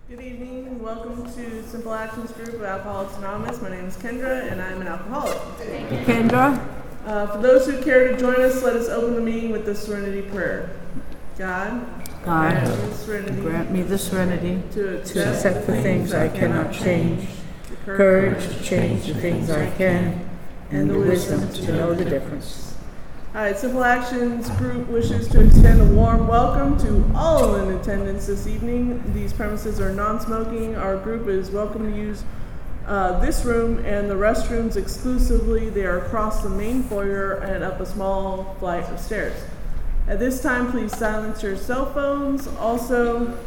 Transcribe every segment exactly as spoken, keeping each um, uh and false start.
Good evening. Welcome to Simple Actions Group of Alcoholics Anonymous. My name is Kendra, and I'm an alcoholic. Thank you, Kendra. Uh, for those who care to join us, let us open the meeting with the Serenity Prayer. God, God, grant me the serenity, grant me the serenity to accept, to accept the things I cannot change, the courage to change the things I can, and the wisdom to know the difference. All right, Simple Actions Group wishes to extend a warm welcome to all in attendance this evening. These premises are non-smoking. Our group is welcome to use uh, this room and the restrooms exclusively. They are across the main foyer and up a small flight of stairs. At this time, please silence your cell phones. Also,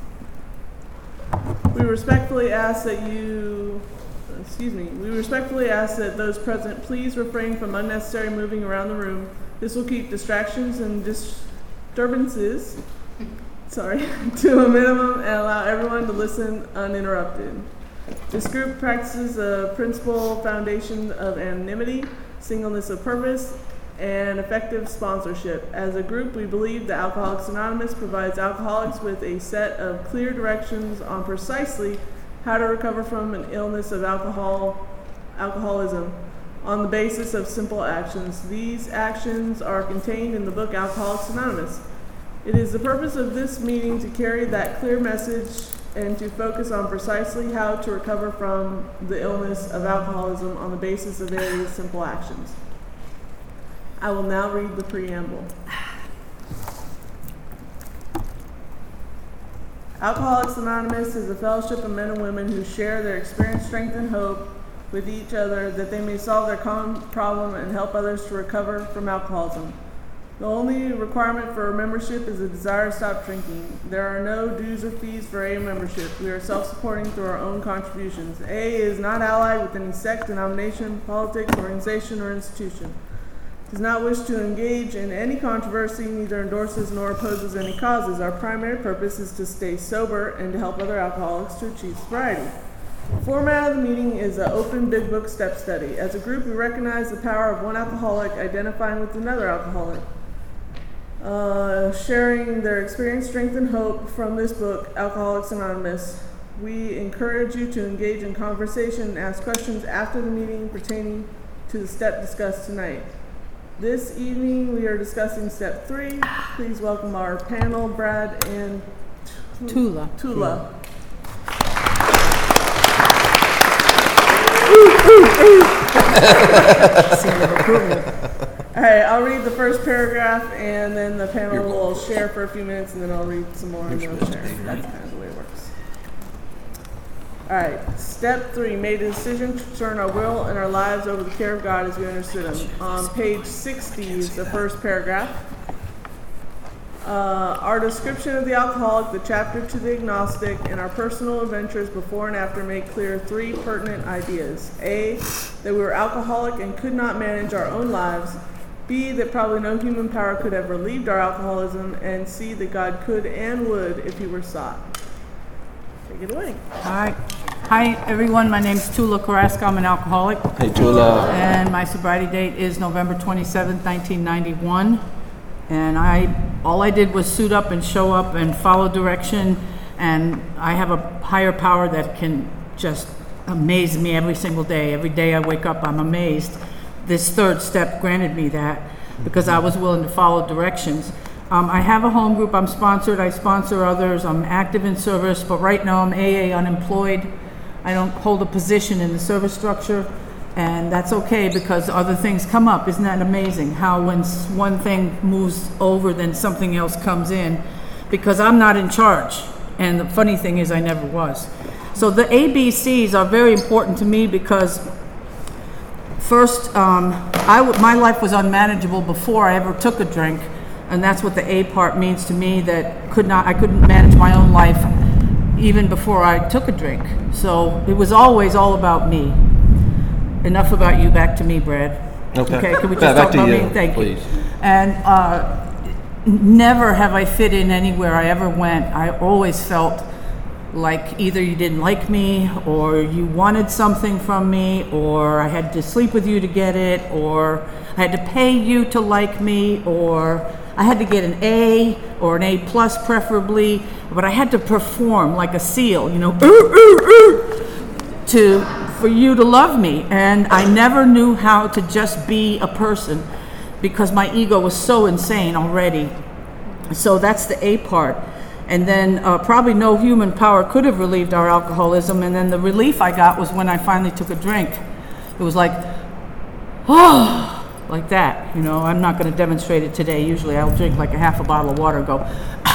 we respectfully ask that you Excuse me. We respectfully ask that those present please refrain from unnecessary moving around the room. This will keep distractions and disturbances, sorry, to a minimum and allow everyone to listen uninterrupted. This group practices a principal foundation of anonymity, singleness of purpose, and effective sponsorship. As a group, we believe that Alcoholics Anonymous provides alcoholics with a set of clear directions on precisely how to recover from an illness of alcohol, alcoholism on the basis of simple actions. These actions are contained in the book Alcoholics Anonymous. It is the purpose of this meeting to carry that clear message and to focus on precisely how to recover from the illness of alcoholism on the basis of various simple actions. I will now read the preamble. Alcoholics Anonymous is a fellowship of men and women who share their experience, strength, and hope with each other that they may solve their common problem and help others to recover from alcoholism. The only requirement for membership is a desire to stop drinking. There are no dues or fees for A A membership. We are self-supporting through our own contributions. A A is not allied with any sect, denomination, politics, organization, or institution. Does not wish to engage in any controversy, neither endorses nor opposes any causes. Our primary purpose is to stay sober and to help other alcoholics to achieve sobriety. The format of the meeting is an open big book step study. As a group, we recognize the power of one alcoholic identifying with another alcoholic, uh, sharing their experience, strength, and hope from this book, Alcoholics Anonymous. We encourage you to engage in conversation and ask questions after the meeting pertaining to the step discussed tonight. This evening, we are discussing step three. Please welcome our panel, Brad and Tula. Tula. All right, I'll read the first paragraph, and then the panel will share for a few minutes, and then I'll read some more, and they'll share. That's kind of the way it works. All right, step three, made a decision to turn our will and our lives over to the care of God as we understood Him. On page sixty is the first paragraph. Uh, our description of the alcoholic, the chapter to the agnostic, and our personal adventures before and after make clear three pertinent ideas. A, that we were alcoholic and could not manage our own lives. B, that probably no human power could have relieved our alcoholism. And C, that God could and would if He were sought. Take it away. All right. Hi, everyone. My name's Tula Carrasco. I'm an alcoholic. Hey, Tula. And my sobriety date is November twenty-seventh, nineteen ninety-one. And I, all I did was suit up and show up and follow direction. And I have a higher power that can just amaze me every single day. Every day I wake up, I'm amazed. This third step granted me that because I was willing to follow directions. Um, I have a home group. I'm sponsored. I sponsor others. I'm active in service, but right now I'm A A unemployed. I don't hold a position in the service structure, and that's okay because other things come up. Isn't that amazing how when one thing moves over, then something else comes in? Because I'm not in charge, and the funny thing is I never was. So the A B Cs are very important to me because first, um, I w- my life was unmanageable before I ever took a drink. And that's what the A part means to me, that could not, I couldn't manage my own life even before I took a drink. So it was always all about me. Enough about you, back to me, Brad. Okay. Okay, can we just Back talk to about you, me? Thank please. you. And uh, never have I fit in anywhere I ever went. I always felt like either you didn't like me, or you wanted something from me, or I had to sleep with you to get it, or I had to pay you to like me, or I had to get an A or an A plus preferably, but I had to perform like a seal, you know, "Ooh, ooh, ooh," to for you to love me. And I never knew how to just be a person because my ego was so insane already. So that's the A part. And then uh, probably no human power could have relieved our alcoholism. And then the relief I got was when I finally took a drink. It was like, oh, like that. You know, I'm not going to demonstrate it today. Usually I'll drink like a half a bottle of water and go,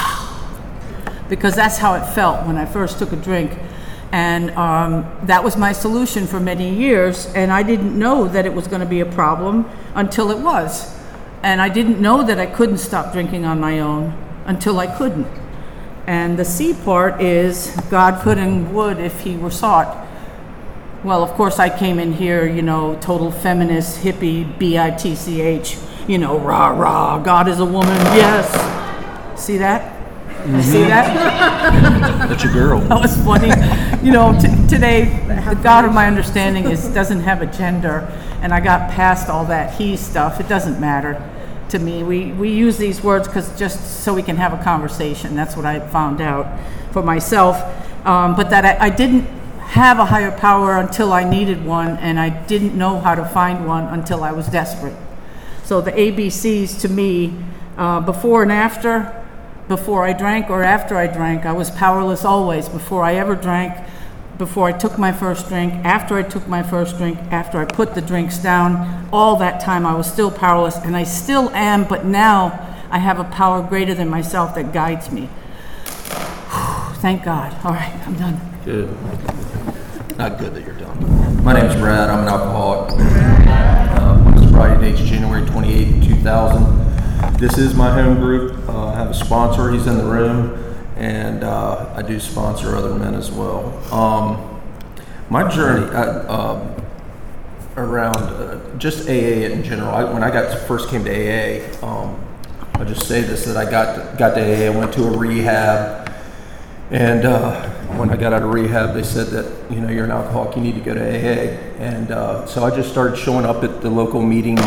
because that's how it felt when I first took a drink. And um, that was my solution for many years. And I didn't know that it was going to be a problem until it was. And I didn't know that I couldn't stop drinking on my own until I couldn't. And the C part is God put in wood if he were sought. Well, of course, I came in here, you know, total feminist, hippie, B I T C H, you know, rah, rah, God is a woman, yes. See that? Mm-hmm. See that? That's your girl. That was funny. You know, t- today, the God of my understanding is doesn't have a gender, and I got past all that he stuff. It doesn't matter to me. We we use these words because just so we can have a conversation. That's what I found out for myself. Um, but that I, I didn't have a higher power until I needed one, and I didn't know how to find one until I was desperate. So the A B Cs to me, uh, before and after, before I drank or after I drank, I was powerless always. Before I ever drank, before I took my first drink, after I took my first drink, after I put the drinks down, all that time I was still powerless, and I still am, but now I have a power greater than myself that guides me. Thank God. All right, I'm done. Good. Not good that you're done. My name's Brad. I'm an alcoholic. Uh, my sobriety date's January twenty-eighth, two thousand. This is my home group. Uh, I have a sponsor. He's in the room. And uh, I do sponsor other men as well. Um, my journey I, um, around uh, just A A in general, I, when I got first came to A A, um, I'll just say this, that I got, got to A A, I went to a rehab, and uh, when I got out of rehab, they said that, you know, you're an alcoholic, you need to go to A A. And uh, so I just started showing up at the local meetings,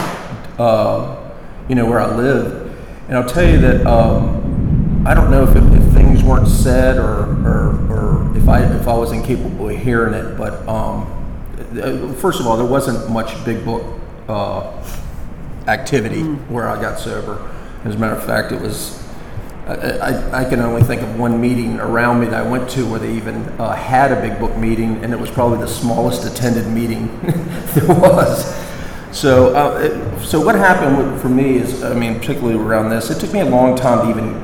uh, you know, where I lived. And I'll tell you that um, I don't know if, it, if things weren't said or, or, or if I if I was incapable of hearing it, but um, first of all, there wasn't much big book uh, activity mm. where I got sober. As a matter of fact, it was, I, I, I can only think of one meeting around me that I went to where they even uh, had a big book meeting, and it was probably the smallest attended meeting there was. So, uh, it, so what happened with, for me is, I mean, particularly around this, it took me a long time to even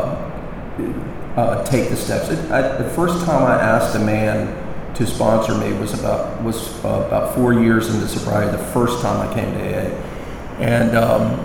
uh, uh, take the steps. It, I, the first time I asked a man to sponsor me was about was uh, about four years into sobriety. The first time I came to A A, and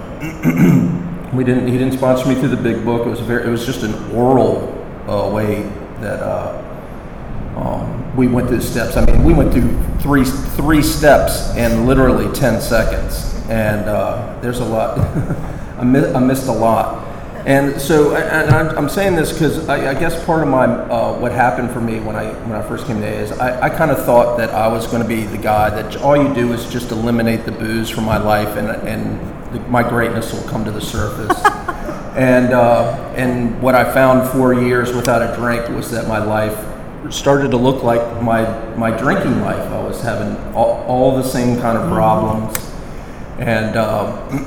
um, we didn't. He didn't sponsor me through the big book. It was very. It was just an oral uh, way that. Uh, Um, we went through the steps. I mean, we went through three three steps in literally ten seconds, and uh, there's a lot. I, mi- I missed a lot, and so and I'm, I'm saying this because I, I guess part of my uh, what happened for me when I when I first came to A A is I, I kind of thought that I was going to be the guy that all you do is just eliminate the booze from my life, and and the, my greatness will come to the surface. and uh, and what I found four years without a drink was that my life started to look like my my drinking life. I was having all, all the same kind of problems, and uh,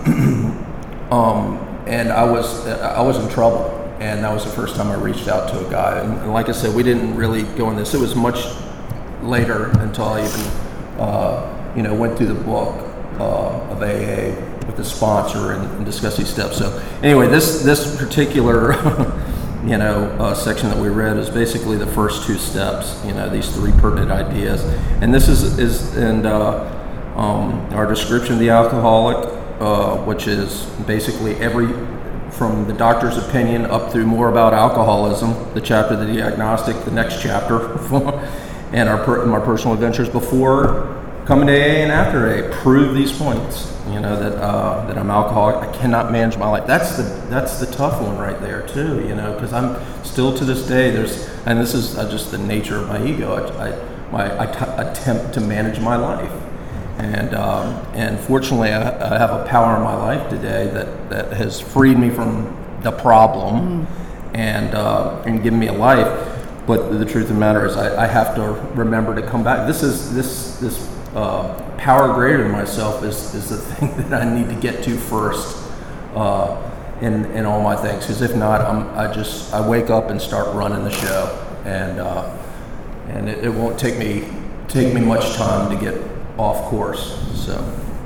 um, and I was I was in trouble. And that was the first time I reached out to a guy. And, and like I said, we didn't really go in this. It was much later until I even uh, you know went through the book uh, of A A with the sponsor and, and discussed these steps. So anyway, this this particular you know, uh, section that we read is basically the first two steps, you know, these three pertinent ideas. And this is, is in uh, um, our description of the alcoholic, uh, which is basically every, from the doctor's opinion up through more about alcoholism, the chapter, the diagnostic, the next chapter, and our, per, our personal adventures before coming to A A and after A A. Prove these points. You know, that uh, that I'm alcoholic, I cannot manage my life. That's the that's the tough one right there too, you know, because I'm still to this day, there's, and this is uh, just the nature of my ego, I, I, my, I t- attempt to manage my life. And, um, and fortunately, I, I have a power in my life today that, that has freed me from the problem mm. and, uh, and given me a life. But the truth of the matter is I, I have to remember to come back. This is, this, this uh, power greater than myself is, is the thing that I need to get to first uh, in, in all my things. Because if not, I'm, I just, I wake up and start running the show. And, uh, and it, it won't take me, take me much time to get off course, so.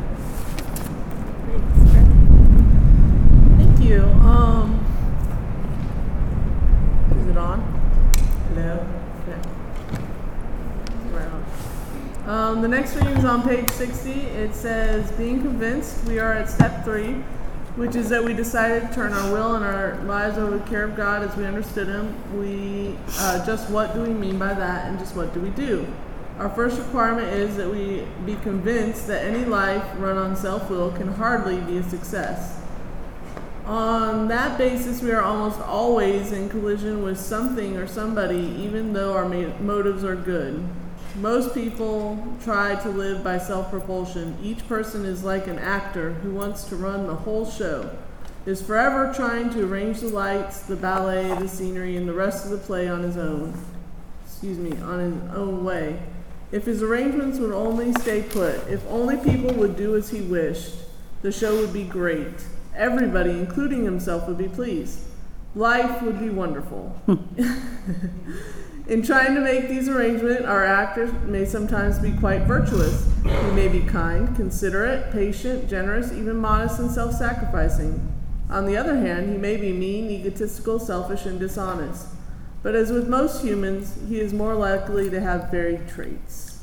Thank you. Um, is it on? Hello? Okay. Right on. Um, the next reading is on page sixty. It says, being convinced, we are at step three, which is that we decided to turn our will and our lives over to the care of God as we understood Him. We, uh, just what do we mean by that, and just what do we do? Our first requirement is that we be convinced that any life run on self-will can hardly be a success. On that basis, we are almost always in collision with something or somebody, even though our motives are good. Most people try to live by self-propulsion. Each person is like an actor who wants to run the whole show, is forever trying to arrange the lights, the ballet, the scenery, and the rest of the play on his own, excuse me, on his own way. If his arrangements would only stay put, if only people would do as he wished, the show would be great. Everybody, including himself, would be pleased. Life would be wonderful. In trying to make these arrangements, our actors may sometimes be quite virtuous. He may be kind, considerate, patient, generous, even modest and self-sacrificing. On the other hand, he may be mean, egotistical, selfish, and dishonest. But as with most humans, he is more likely to have varied traits.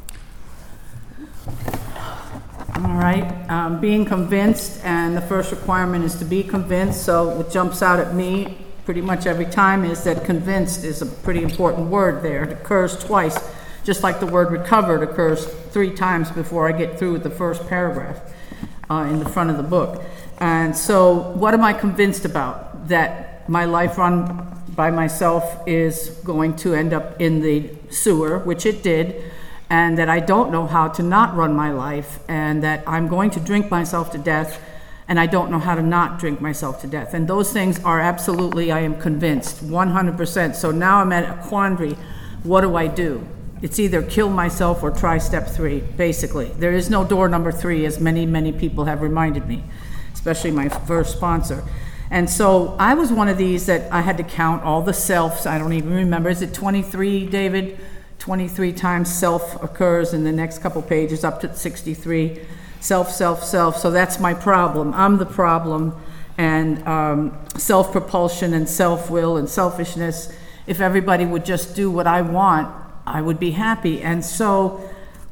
All right, um, being convinced, and the first requirement is to be convinced. So what jumps out at me pretty much every time is that convinced is a pretty important word there. It occurs twice, just like the word recovered occurs three times before I get through with the first paragraph uh, in the front of the book. And so what am I convinced about? That my life run by myself is going to end up in the sewer, which it did, and that I don't know how to not run my life, and that I'm going to drink myself to death, and I don't know how to not drink myself to death. And those things are absolutely, I am convinced, one hundred percent. So now I'm at a quandary. What do I do? It's either kill myself or try step three, basically. There is no door number three, as many, many people have reminded me, especially my first sponsor. And so I was one of these that I had to count all the selves. I don't even remember. Is it twenty-three, David? twenty-three times self occurs in the next couple pages, up to sixty-three. Self, self, self. So that's my problem. I'm the problem. And um, self-propulsion and self-will and selfishness. If everybody would just do what I want, I would be happy. And so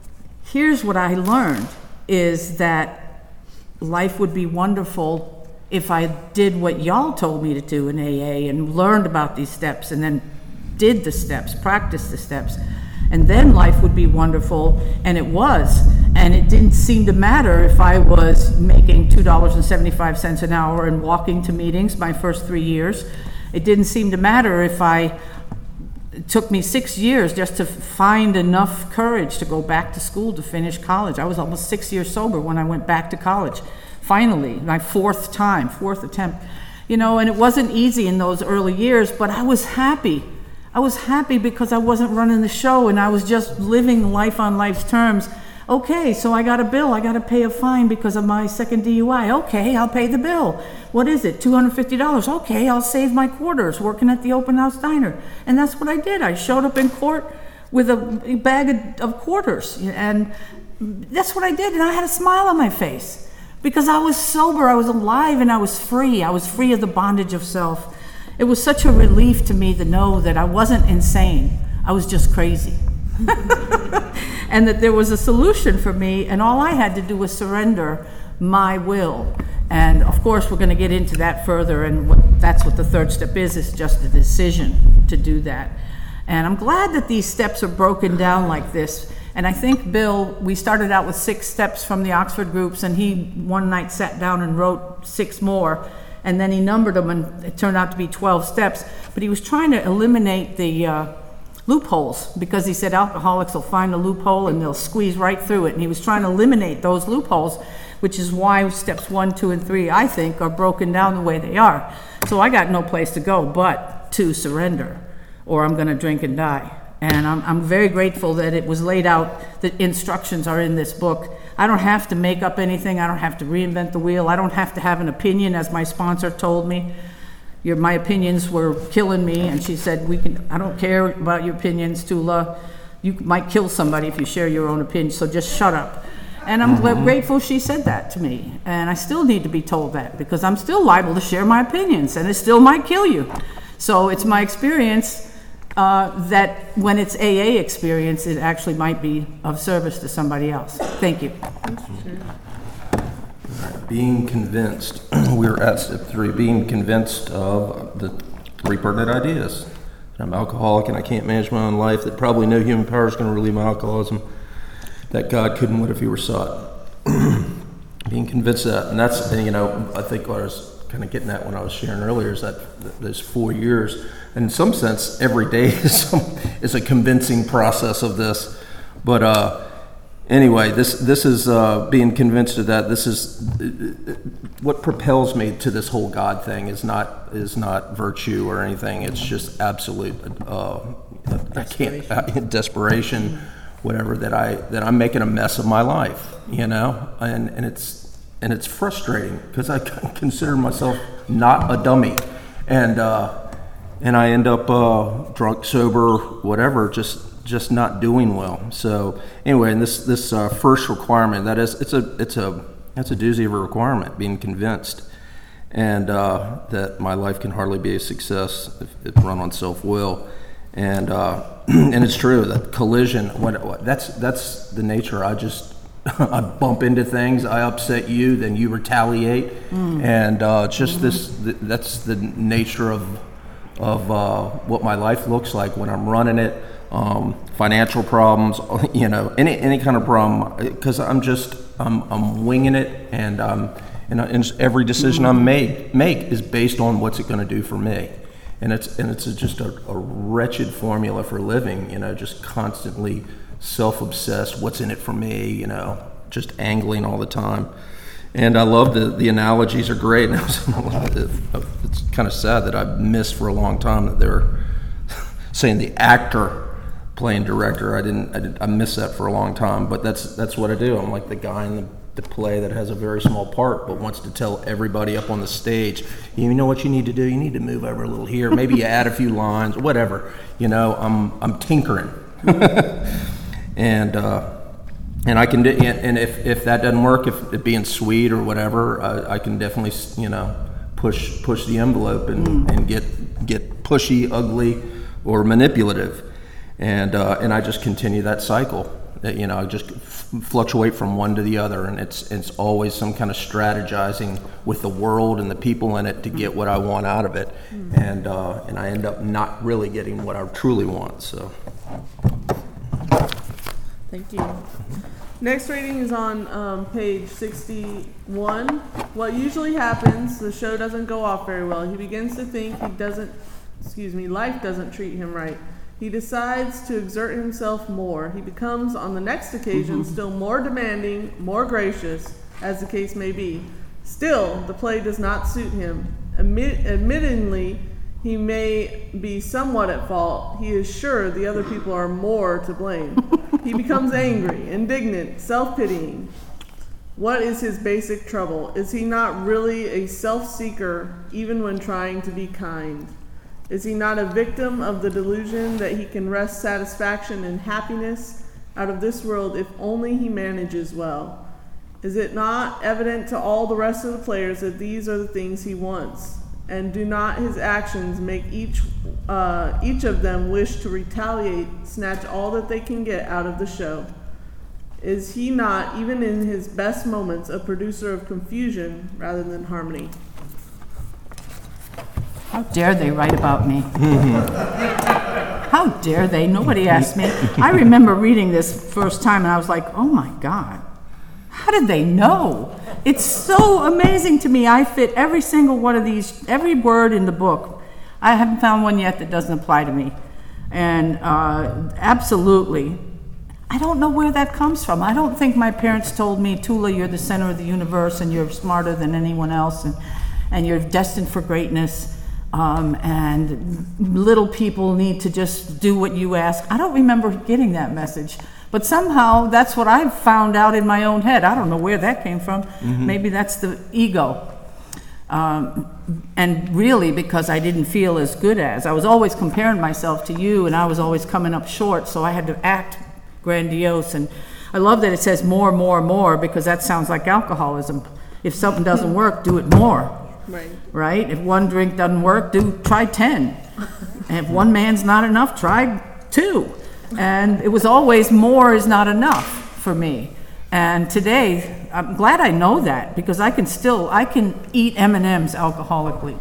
here's what I learned, is that life would be wonderful if I did what y'all told me to do in A A and learned about these steps and then did the steps, practiced the steps. And then life would be wonderful, and it was. And it didn't seem to matter if I was making two dollars and seventy-five cents an hour and walking to meetings my first three years. It didn't seem to matter if I, it took me six years just to find enough courage to go back to school to finish college. I was almost six years sober when I went back to college. Finally, my fourth time, fourth attempt. You know, and it wasn't easy in those early years, but I was happy. I was happy because I wasn't running the show and I was just living life on life's terms. Okay, so I got a bill. I got to pay a fine because of my second D U I. Okay, I'll pay the bill. What is it? two hundred fifty dollars. Okay, I'll save my quarters working at the open house diner. And that's what I did. I showed up in court with a bag of, of quarters. And that's what I did. And I had a smile on my face because I was sober. I was alive and I was free. I was free of the bondage of self. It was such a relief to me to know that I wasn't insane. I was just crazy. And that there was a solution for me, and all I had to do was surrender my will. And of course, we're going to get into that further, and what, that's what the third step is, is just a decision to do that. And I'm glad that these steps are broken down like this. And I think Bill, we started out with six steps from the Oxford groups, and he one night sat down and wrote six more, and then he numbered them, and it turned out to be twelve steps. But he was trying to eliminate the uh, loopholes, because he said alcoholics will find a loophole and they'll squeeze right through it. And he was trying to eliminate those loopholes, which is why steps one, two, and three, I think, are broken down the way they are. So I got no place to go but to surrender, or I'm going to drink and die. And I'm, I'm very grateful that it was laid out, the instructions are in this book. I don't have to make up anything. I don't have to reinvent the wheel. I don't have to have an opinion, as my sponsor told me. Your, my opinions were killing me, and she said, "We can. I don't care about your opinions, Tula. You might kill somebody if you share your own opinion, so just shut up." And I'm mm-hmm. grateful she said that to me. And I still need to be told that, because I'm still liable to share my opinions, and it still might kill you. So it's my experience uh, that when it's A A experience, it actually might be of service to somebody else. Thank you. Being convinced, we're at step three, being convinced of the three pertinent ideas. That I'm alcoholic and I can't manage my own life, that probably no human power is going to relieve my alcoholism, that God couldn't, what if he were sought? Being convinced of that, and that's, and, you know, I think what I was kind of getting at when I was sharing earlier is that th- those four years, and in some sense, every day is, is a convincing process of this, but, uh, Anyway, this this is uh, being convinced of that. This is uh, what propels me to this whole God thing. Is not is not virtue or anything. It's just absolute. Uh, I can't uh, desperation, whatever. That I that I'm making a mess of my life. You know, and and it's and it's frustrating because I consider myself not a dummy, and uh, and I end up uh, drunk, sober, whatever. Just. just not doing well. So anyway, and this this uh, first requirement, that is, it's a it's a that's a doozy of a requirement, being convinced, and uh, that my life can hardly be a success if it's run on self-will, and uh, and it's true that collision. What, what that's that's the nature. I just I bump into things. I upset you, then you retaliate, mm. and uh, just mm-hmm. this th- that's the nature of of uh, what my life looks like when I'm running it. Um, financial problems, you know, any any kind of problem, because I'm just I'm I'm winging it, and um and, and every decision I make make is based on what's it going to do for me, and it's and it's a, just a, a wretched formula for living, you know, just constantly self-obsessed. What's in it for me, you know, just angling all the time. And I love the the analogies are great. And it's kind of sad that I've missed for a long time that they're saying the actor playing director. I didn't, I didn't, I missed that for a long time, but that's that's what I do. I'm like the guy in the, the play that has a very small part, but wants to tell everybody up on the stage, you know what you need to do? You need to move over a little here. Maybe you add a few lines, whatever. You know, I'm I'm tinkering, and uh, and I can do, and if if that doesn't work, if it being sweet or whatever, I, I can definitely, you know, push push the envelope and, mm. and get get pushy, ugly, or manipulative. And uh, and I just continue that cycle. You know, I just f- fluctuate from one to the other, and it's it's always some kind of strategizing with the world and the people in it to get what I want out of it, mm-hmm. and uh, and I end up not really getting what I truly want. So, thank you. Next reading is on um, page sixty-one. What usually happens, the show doesn't go off very well. He begins to think he doesn't, excuse me, life doesn't treat him right. He decides to exert himself more. He becomes, on the next occasion, mm-hmm. still more demanding, more gracious, as the case may be. Still, the play does not suit him. Admit, admittingly, he may be somewhat at fault. He is sure the other people are more to blame. He becomes angry, indignant, self-pitying. What is his basic trouble? Is he not really a self-seeker, even when trying to be kind? Is he not a victim of the delusion that he can wrest satisfaction and happiness out of this world if only he manages well? Is it not evident to all the rest of the players that these are the things he wants? And do not his actions make each uh, each of them wish to retaliate, snatch all that they can get out of the show? Is he not, even in his best moments, a producer of confusion rather than harmony? How dare they write about me? How dare they? Nobody asked me. I remember reading this first time and I was like, oh my God, how did they know? It's so amazing to me. I fit every single one of these, every word in the book. I haven't found one yet that doesn't apply to me. And uh, absolutely, I don't know where that comes from. I don't think my parents told me, Tula, you're the center of the universe and you're smarter than anyone else and, and you're destined for greatness. Um, and little people need to just do what you ask. I don't remember getting that message. But somehow that's what I found out in my own head. I don't know where that came from. Mm-hmm. Maybe that's the ego. Um, and really because I didn't feel as good as. I was always comparing myself to you and I was always coming up short, so I had to act grandiose. And I love that it says more, more, more, because that sounds like alcoholism. If something doesn't work, do it more. Right. Right? If one drink doesn't work, do try ten. And if one man's not enough, try two. And it was always more is not enough for me. And today, I'm glad I know that, because I can still, I can eat M and M's alcoholically.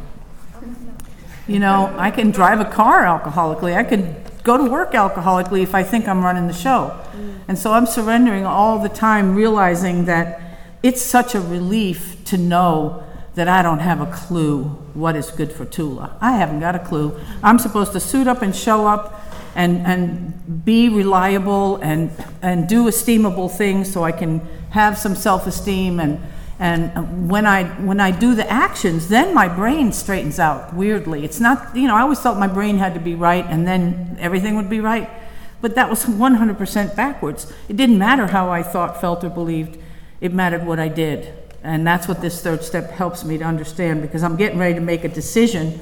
You know, I can drive a car alcoholically. I can go to work alcoholically if I think I'm running the show. And so I'm surrendering all the time, realizing that it's such a relief to know that I don't have a clue what is good for Tula. I haven't got a clue. I'm supposed to suit up and show up and and be reliable and and do esteemable things so I can have some self-esteem, and and when I when I do the actions, then my brain straightens out weirdly. It's not, you know, I always thought my brain had to be right and then everything would be right, but that was one hundred percent backwards. It didn't matter how I thought, felt, or believed. It mattered what I did. And that's what this third step helps me to understand, because I'm getting ready to make a decision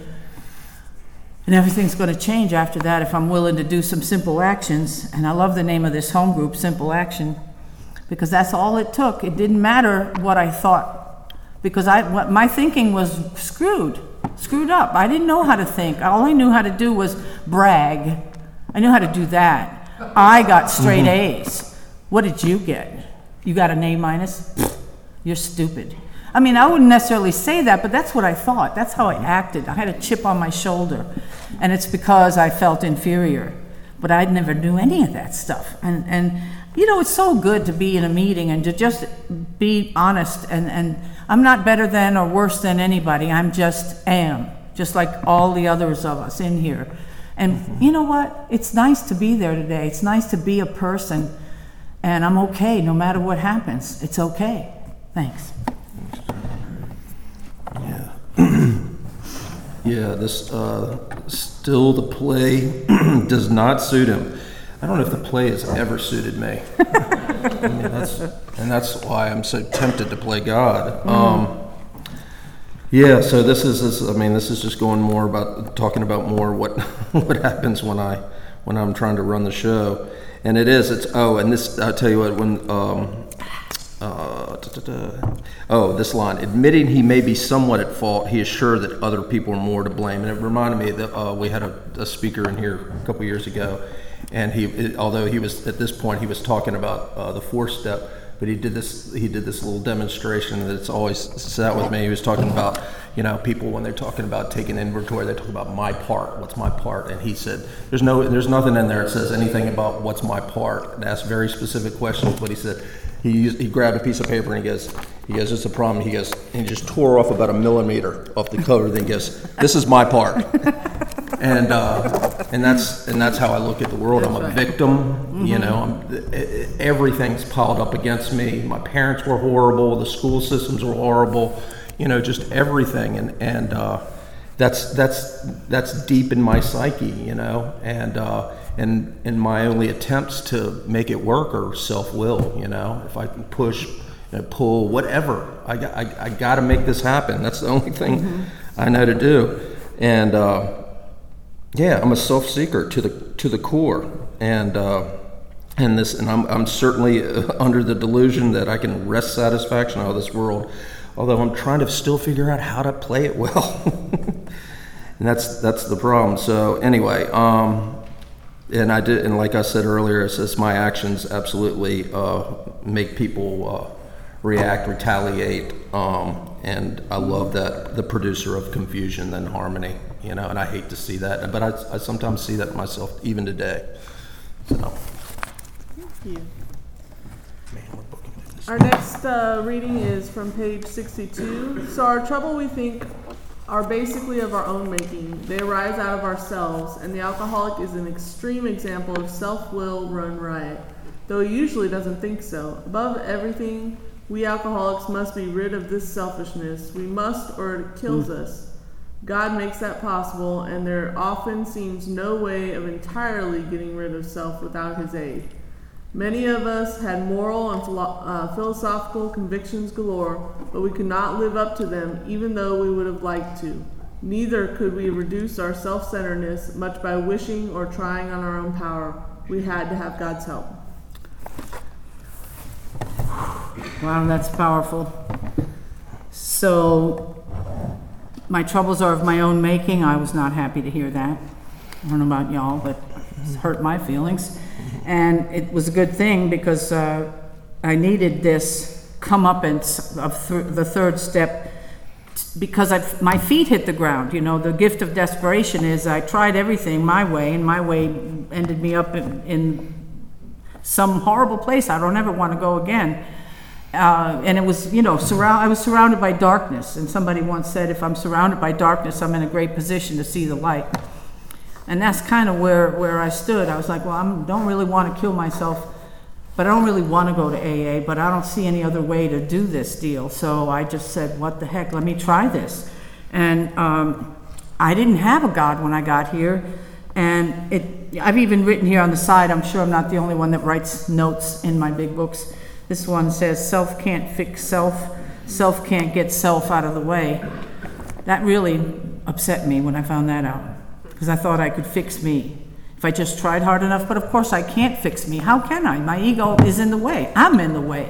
and everything's going to change after that if I'm willing to do some simple actions. And I love the name of this home group, Simple Action, because that's all it took. It didn't matter what I thought, because I, what, my thinking was screwed, screwed up. I didn't know how to think. All I knew how to do was brag. I knew how to do that. I got straight A's. What did you get? You got an A minus? You're stupid. I mean, I wouldn't necessarily say that, but that's what I thought. That's how I acted. I had a chip on my shoulder, and it's because I felt inferior. But I never knew any of that stuff. And, and you know, it's so good to be in a meeting and to just be honest. And, and I'm not better than or worse than anybody. I'm just am, just like all the others of us in here. And you know what? It's nice to be there today. It's nice to be a person, and I'm okay no matter what happens. It's okay. Thanks. Yeah. Yeah, this, uh, still the play does not suit him. I don't know if the play has ever suited me. I mean, that's, and that's why I'm so tempted to play God. Mm. Um, yeah, so this is, this, I mean, this is just going more about, talking about more what, what happens when I, when I'm trying to run the show. And it is, it's, oh, and this, I'll tell you what, when, um, Uh, da, da, da. Oh, this line, admitting he may be somewhat at fault, he is sure that other people are more to blame. And it reminded me that uh, we had a, a speaker in here a couple years ago, and he, it, although he was, at this point, he was talking about uh, the fourth step, but he did this, he did this little demonstration that's always sat with me. He was talking about, you know, people when they're talking about taking inventory, they talk about my part, what's my part? And he said, there's no, there's nothing in there that says anything about what's my part. And asked very specific questions, but he said, He used, he grabbed a piece of paper and he goes, he goes, it's a problem. He goes, and he just tore off about a millimeter off the cover. Then he goes, this is my part, and uh, and that's and that's how I look at the world. I'm a victim, mm-hmm. you know. I'm, everything's piled up against me. My parents were horrible. The school systems were horrible. You know, just everything, and and uh, that's that's that's deep in my psyche, you know, and. Uh, And and my only attempts to make it work are self-will, you know. If I can push, you know, pull, whatever, I got I, I got to make this happen. That's the only thing mm-hmm. I know to do. And uh, yeah, I'm a self-seeker to the to the core, and uh, and this, and I'm I'm certainly under the delusion that I can wrest satisfaction out of this world, although I'm trying to still figure out how to play it well, and that's that's the problem. So anyway. Um, And I did, and like I said earlier, it says my actions absolutely uh, make people uh, react, retaliate, um, and I love that the producer of confusion than harmony, you know. And I hate to see that, but I, I sometimes see that myself even today. So. Thank you. Man, we're booking this. Our next uh, reading is from page sixty-two. So our trouble we think are basically of our own making. They arise out of ourselves, and the alcoholic is an extreme example of self-will run riot, though he usually doesn't think so. Above everything, we alcoholics must be rid of this selfishness. We must, or it kills mm. us. God makes that possible, and there often seems no way of entirely getting rid of self without his aid. Many of us had moral and philo- uh, philosophical convictions galore, but we could not live up to them even though we would have liked to. Neither could we reduce our self-centeredness much by wishing or trying on our own power. We had to have God's help. Wow, that's powerful. So, my troubles are of my own making. I was not happy to hear that. I don't know about y'all, but it hurt my feelings. And it was a good thing because uh, I needed this comeuppance of th- the third step because I've, my feet hit the ground. You know, the gift of desperation is I tried everything my way, and my way ended me up in, in some horrible place I don't ever want to go again. Uh, and it was, you know, surround. I was surrounded by darkness. And somebody once said, if I'm surrounded by darkness, I'm in a great position to see the light. And that's kind of where, where I stood. I was like, well, I don't really want to kill myself, but I don't really want to go to A A, but I don't see any other way to do this deal. So I just said, what the heck, let me try this. And um, I didn't have a God when I got here. And it, I've even written here on the side, I'm sure I'm not the only one that writes notes in my big books. This one says, self can't fix self, self can't get self out of the way. That really upset me when I found that out, because I thought I could fix me if I just tried hard enough. But of course I can't fix me. How can I? My ego is in the way. I'm in the way.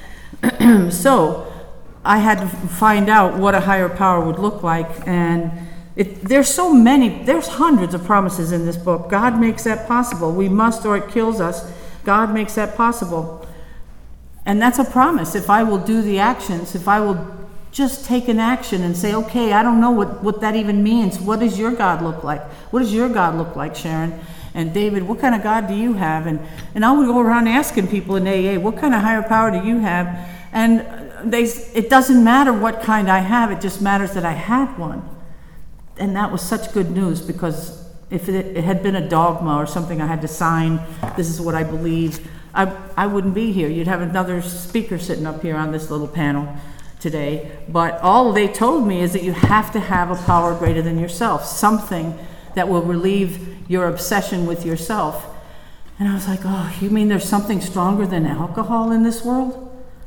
So I had to find out what a higher power would look like. And it, there's so many, there's hundreds of promises in this book. God makes that possible. We must, or it kills us. God makes that possible. And that's a promise. If I will do the actions, if I will just take an action and say, okay, I don't know what, what that even means. What does your God look like? What does your God look like, Sharon? And David, what kind of God do you have? And and I would go around asking people in A A, what kind of higher power do you have? And they, it doesn't matter what kind I have, it just matters that I had one. And that was such good news, because if it, it had been a dogma or something I had to sign, this is what I believe, I, I wouldn't be here. You'd have another speaker sitting up here on this little panel today. But all they told me is that you have to have a power greater than yourself, something that will relieve your obsession with yourself. And I was like, oh, you mean there's something stronger than alcohol in this world?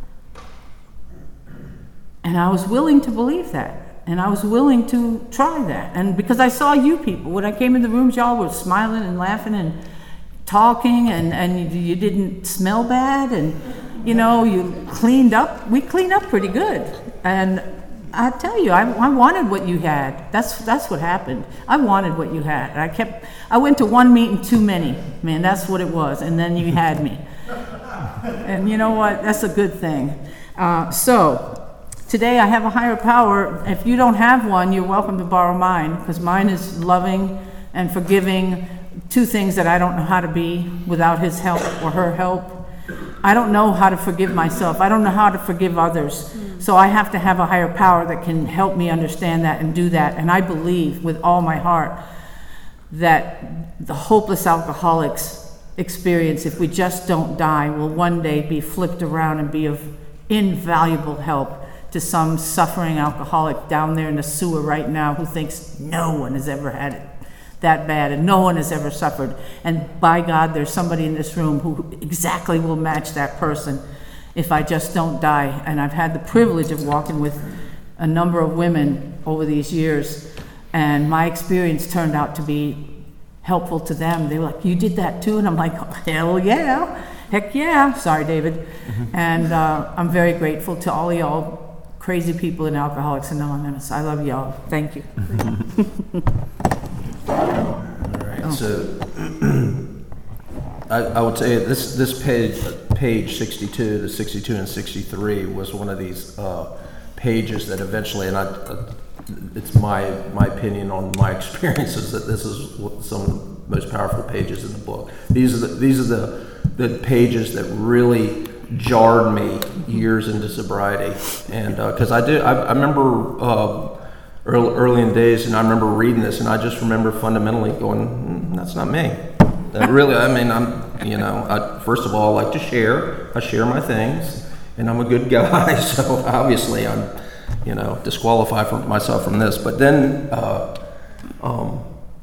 And I was willing to believe that. And I was willing to try that. And because I saw you people, when I came in the rooms, y'all were smiling and laughing and talking, and, and you, you didn't smell bad, and you know, you cleaned up. We cleaned up pretty good. And I tell you, I, I wanted what you had. That's that's what happened. I wanted what you had. And I kept, I went to one meeting too many, man, that's what it was. And then you had me. And you know what? That's a good thing. Uh, so, today I have a higher power. If you don't have one, you're welcome to borrow mine, because mine is loving and forgiving, two things that I don't know how to be without his help or her help. I don't know how to forgive myself. I don't know how to forgive others. So I have to have a higher power that can help me understand that and do that. And I believe with all my heart that the hopeless alcoholics experience, if we just don't die, will one day be flipped around and be of invaluable help to some suffering alcoholic down there in the sewer right now who thinks no one has ever had it that bad and no one has ever suffered. And by God, there's somebody in this room who exactly will match that person if I just don't die. And I've had the privilege of walking with a number of women over these years, and my experience turned out to be helpful to them. They were like, you did that too? And I'm like, oh, hell yeah, heck yeah. Sorry, David. Mm-hmm. And uh, I'm very grateful to all y'all crazy people in Alcoholics Anonymous. I love y'all. Thank you. All right, oh. So I, I would say this this page, page sixty-two, the sixty-two and sixty-three was one of these uh, pages that eventually, and I, uh, it's my my opinion on my experiences that this is some of the most powerful pages in the book. These are the these are the the pages that really jarred me years into sobriety, and because uh, I did, I, I remember. Uh, early, early in days, and I remember reading this, and I just remember fundamentally going, mm, that's not me. That really, I mean, I'm, you know, I, first of all, I like to share. I share my things, and I'm a good guy, so obviously I'm, you know, disqualify for myself from this. But then, uh, um,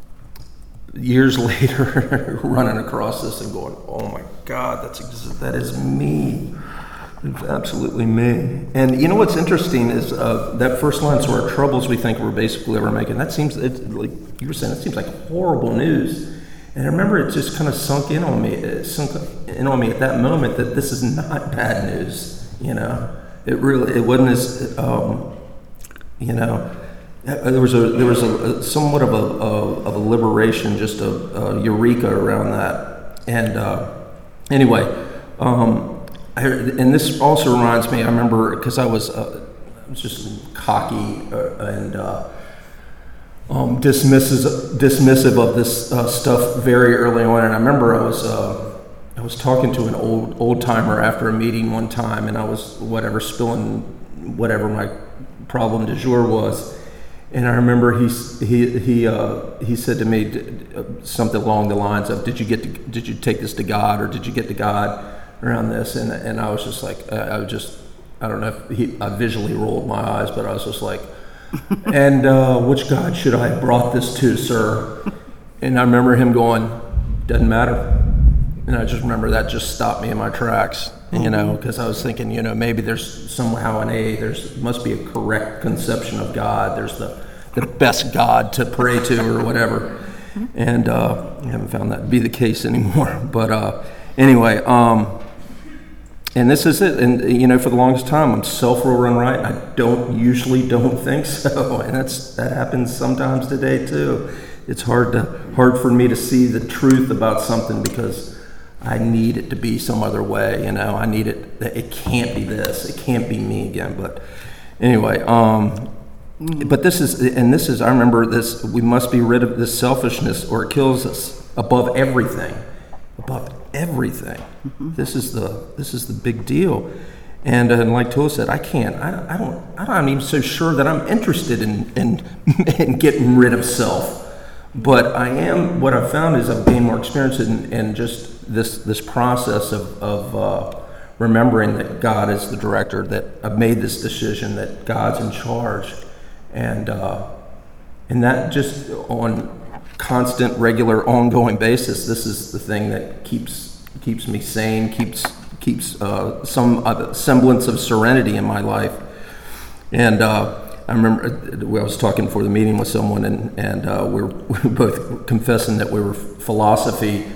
years later, running across this and going, "Oh my God, that's ex- that is me. It's absolutely me." And you know what's interesting is uh, that first line. So our troubles we think we're basically ever making. That seems it, like you were saying. It seems like horrible news. And I remember it just kind of sunk in on me. It sunk in on me at that moment that this is not bad news. You know, it really it wasn't as um, you know. There was a there was a, a somewhat of a, a of a liberation, just a, a eureka around that. And uh, anyway, um, I, and this also reminds me. I remember because I was uh, I was just cocky uh, and uh, um, dismissive dismissive of this uh, stuff very early on. And I remember I was uh, I was talking to an old old timer after a meeting one time, and I was whatever spilling whatever my problem du jour was. And I remember he he he uh, he said to me something along the lines of, "Did you get to, did you take this to God, or did you get to God around this?" And and I was just like, I was just I don't know if he, I visually rolled my eyes, but I was just like, "And uh, which God should I have brought this to, sir?" And I remember him going, "Doesn't matter." And I just remember that just stopped me in my tracks, you know, because I was thinking, you know, maybe there's somehow an A, there's must be a correct conception of God. There's the, the best God to pray to or whatever. And uh, I haven't found that to be the case anymore. But uh, anyway, um, and this is it. And, you know, for the longest time, I'm self-run right. I don't usually don't think so. And that's that happens sometimes today, too. It's hard to hard for me to see the truth about something because I need it to be some other way, you know. I need it. It can't be this. It can't be me again. But anyway, um, but this is, and this is. I remember this. We must be rid of this selfishness, or it kills us. Above everything, above everything. Mm-hmm. This is the. This is the big deal. And, uh, and like Tula said, I can't. I, I don't. I'm not even so sure that I'm interested in in, in getting rid of self. But I am. What I've found is I've gained more experience in, in just. This this process of, of uh, remembering that God is the director, that I've made this decision, that God's in charge, and uh, and that just on constant, regular, ongoing basis. This is the thing that keeps keeps me sane, keeps keeps uh, some uh, semblance of serenity in my life. And uh, I remember I was talking before the meeting with someone, and and uh, we, were, we were both confessing that we were philosophy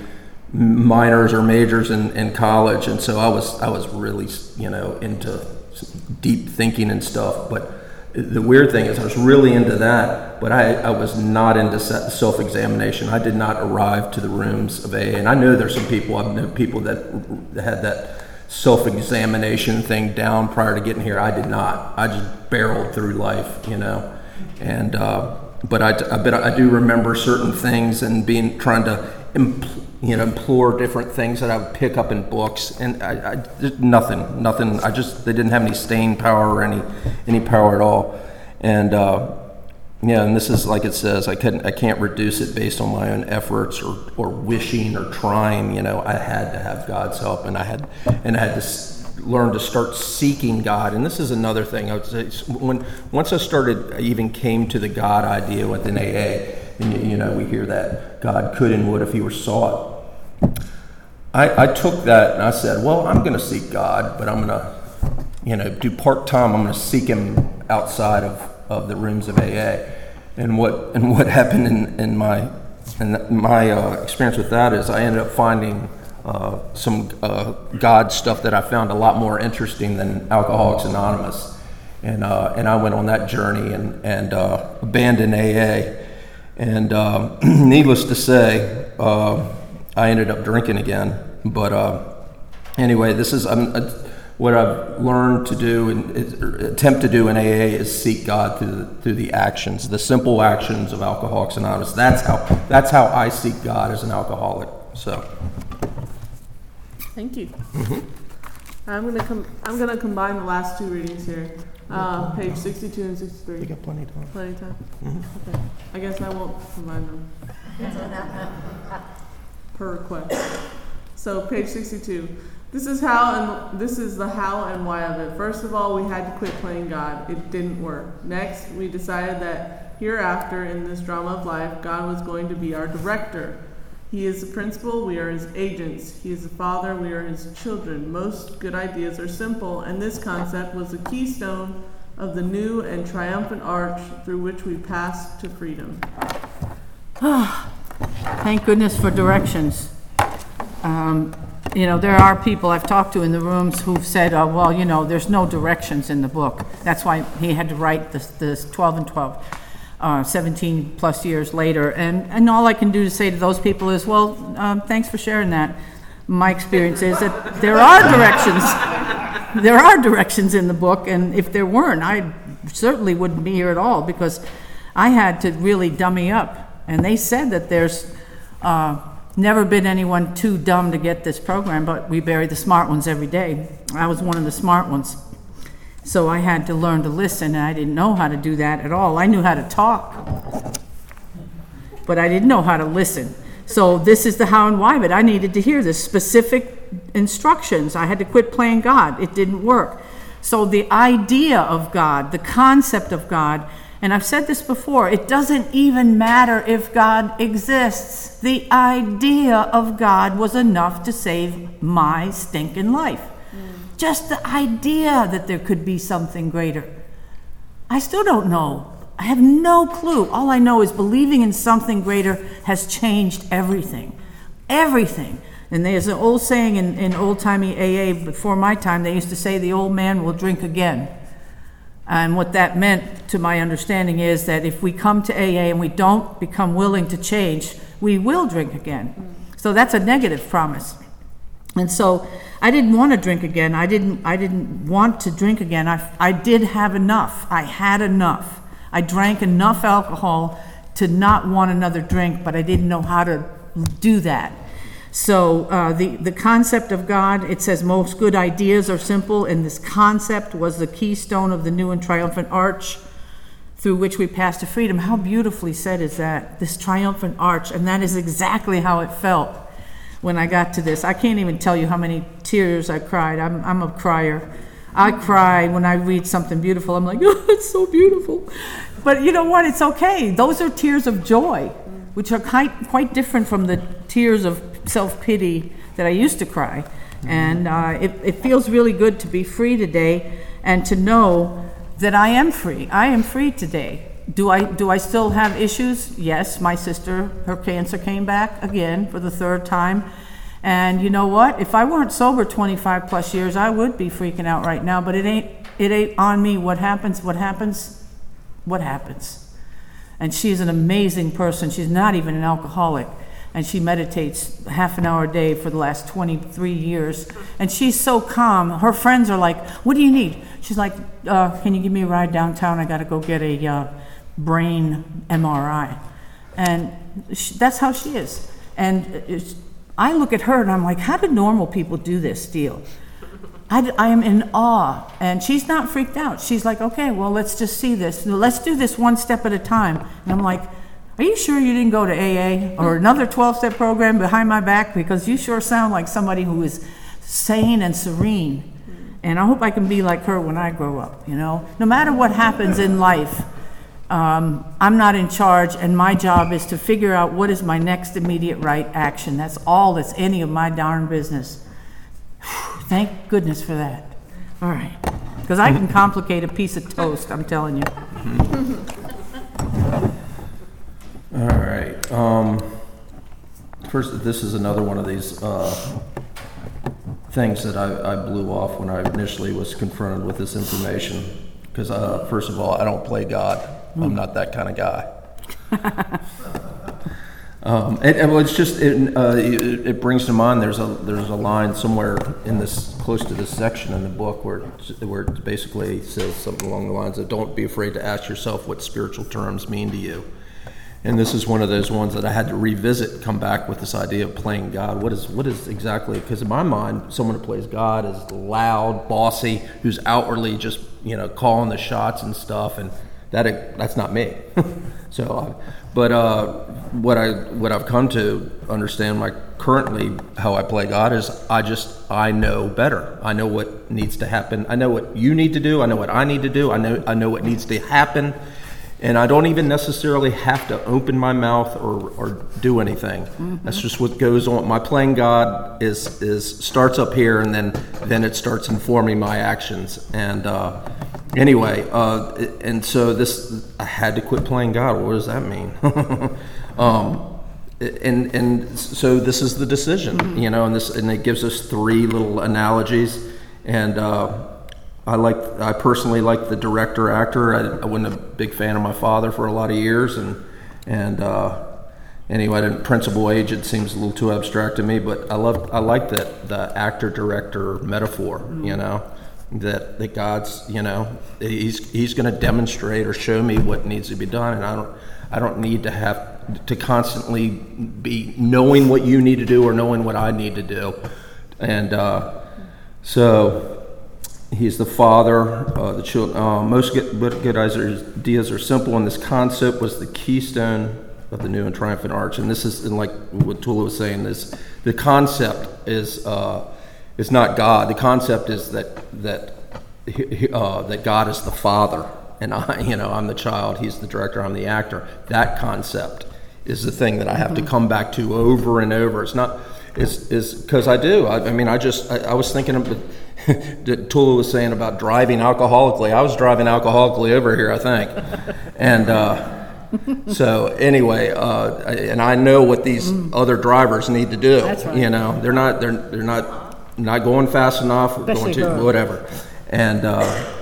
minors or majors in, in college, and so I was I was really, you know, into deep thinking and stuff. But the weird thing is I was really into that, but I, I was not into self-examination. I did not arrive to the rooms of A A, and I know there's some people, I know people that had that self-examination thing down prior to getting here. I did not. I just barreled through life, you know, and uh, but I, I bet I do remember certain things and being trying to impl- you know, implore different things that I would pick up in books, and I, I nothing, nothing. I just they didn't have any staying power or any any power at all. And uh, yeah, and this is like it says, I couldn't, I can't reduce it based on my own efforts or or wishing or trying. You know, I had to have God's help, and I had and I had to s- learn to start seeking God. And this is another thing I would say. When once I started, I even came to the God idea within A A. And, you know, we hear that God could and would if he were sought. I, I took that and I said, well, I'm going to seek God, but I'm going to, you know, do part-time. I'm going to seek him outside of, of the rooms of A A. And what and what happened in, in my in my uh, experience with that is I ended up finding uh, some uh, God stuff that I found a lot more interesting than Alcoholics Anonymous. And uh, and I went on that journey and, and uh, abandoned A A. And uh, needless to say, uh, I ended up drinking again. But uh, anyway, this is um, uh, what I've learned to do and attempt to do in A A is seek God through the, through the actions, the simple actions of Alcoholics Anonymous. That's how that's how I seek God as an alcoholic. So, thank you. Mm-hmm. I'm gonna com- I'm gonna combine the last two readings here, uh, page sixty-two and We sixty-three. got plenty of time. Plenty of time. Okay. I guess I won't combine them. Per request. So page sixty-two. This is how and this is the how and why of it. First of all, we had to quit playing God. It didn't work. Next, we decided that hereafter in this drama of life, God was going to be our director. He is the principal, we are his agents. He is the father, we are his children. Most good ideas are simple, and this concept was the keystone of the new and triumphant arch through which we pass to freedom. Thank goodness for directions. Um, you know, there are people I've talked to in the rooms who've said, oh, well, you know, there's no directions in the book. That's why he had to write this, this twelve and twelve, uh, seventeen plus years later. And, and all I can do to say to those people is, well, um, thanks for sharing that. My experience is that there are directions. There are directions in the book, and if there weren't, I certainly wouldn't be here at all, because I had to really dummy up. And they said that there's uh, never been anyone too dumb to get this program, but we bury the smart ones every day. I was one of the smart ones. So I had to learn to listen, and I didn't know how to do that at all. I knew how to talk, but I didn't know how to listen. So this is the how and why, but I needed to hear the specific instructions. I had to quit playing God. It didn't work. So the idea of God, the concept of God, and I've said this before, it doesn't even matter if God exists. The idea of God was enough to save my stinking life. Mm. Just the idea that there could be something greater. I still don't know. I have no clue. All I know is believing in something greater has changed everything. Everything. And there's an old saying in, in old-timey A A, before my time, they used to say the old man will drink again. And what that meant, to my understanding, is that if we come to A A and we don't become willing to change, we will drink again. Mm. So that's a negative promise. And so I didn't want to drink again. I didn't I didn't want to drink again. I, I did have enough. I had enough. I drank enough alcohol to not want another drink, but I didn't know how to do that. So uh, the, the concept of God, it says most good ideas are simple, and this concept was the keystone of the new and triumphant arch through which we pass to freedom. How beautifully said is that, this triumphant arch, and that is exactly how it felt when I got to this. I can't even tell you how many tears I cried. I'm, I'm a crier. I cry when I read something beautiful. I'm like, oh, it's so beautiful. But you know what? It's okay. Those are tears of joy, which are quite, quite different from the tears of self-pity that I used to cry. And uh, it, it feels really good to be free today and to know that I am free. I am free today. Do I do I still have issues? Yes, my sister, her cancer came back again for the third time. And you know what? If I weren't sober twenty-five plus years, I would be freaking out right now, but it ain't it ain't on me. What happens, what happens, what happens. And she's an amazing person. She's not even an alcoholic. And she meditates half an hour a day for the last twenty-three years. And she's so calm. Her friends are like, what do you need? She's like, uh, can you give me a ride downtown? I got to go get a uh, brain M R I. And she, that's how she is. And it's, I look at her and I'm like, how do normal people do this deal? I, I am in awe. And she's not freaked out. She's like, okay, well, let's just see this. Let's do this one step at a time. And I'm like, are you sure you didn't go to A A or another twelve-step program behind my back? Because you sure sound like somebody who is sane and serene. And I hope I can be like her when I grow up, you know? No matter what happens in life, um, I'm not in charge, and my job is to figure out what is my next immediate right action. That's all that's any of my darn business. Whew, thank goodness for that. All right. Because I can complicate a piece of toast, I'm telling you. All right. Um, first, this is another one of these uh, things that I, I blew off when I initially was confronted with this information. Because uh, first of all, I don't play God. Mm. I'm not that kind of guy. um, and, and well, it's just it, uh, it, it brings to mind. There's a there's a line somewhere in this close to this section in the book where where it basically says something along the lines of, "Don't be afraid to ask yourself what spiritual terms mean to you." And this is one of those ones that I had to revisit, come back with this idea of playing God. What is what is exactly, because in my mind, someone who plays God is loud, bossy, who's outwardly just, you know, calling the shots and stuff, and that that's not me. So, uh, but uh, what I what I've come to understand, like currently how I play God is I just I know better. I know what needs to happen. I know what you need to do. I know what I need to do. I know I know what needs to happen. And I don't even necessarily have to open my mouth or, or do anything. Mm-hmm. That's just what goes on. My playing God is is starts up here, and then then it starts informing my actions. And uh, anyway, uh, and so this I had to quit playing God. What does that mean? um, and and so this is the decision, mm-hmm. you know. And this and it gives us three little analogies, and. Uh, I like. I personally like the director actor. I, I wasn't a big fan of my father for a lot of years, and and uh, anyway, the principal agent seems a little too abstract to me. But I love. I like that the actor director metaphor. Mm-hmm. You know, that that God's. You know, he's he's going to demonstrate or show me what needs to be done, and I don't. I don't need to have to constantly be knowing what you need to do or knowing what I need to do, and uh, so. He's the father. Uh, the children. Uh, most good, good ideas are simple, and this concept was the keystone of the new and triumphant arch. And this is, and like what Tula was saying, this the concept is uh, is not God. The concept is that that uh, that God is the father, and I, you know, I'm the child. He's the director. I'm the actor. That concept is the thing that I have mm-hmm. to come back to over and over. It's not. Is is because I do. I, I mean, I just. I, I was thinking of. Tula was saying about driving alcoholically. I was driving alcoholically over here, I think. And uh, so anyway, uh, and I know what these mm. other drivers need to do. That's right. You know, they're not they're they're not not going fast enough. Or going to girl. Whatever. And uh,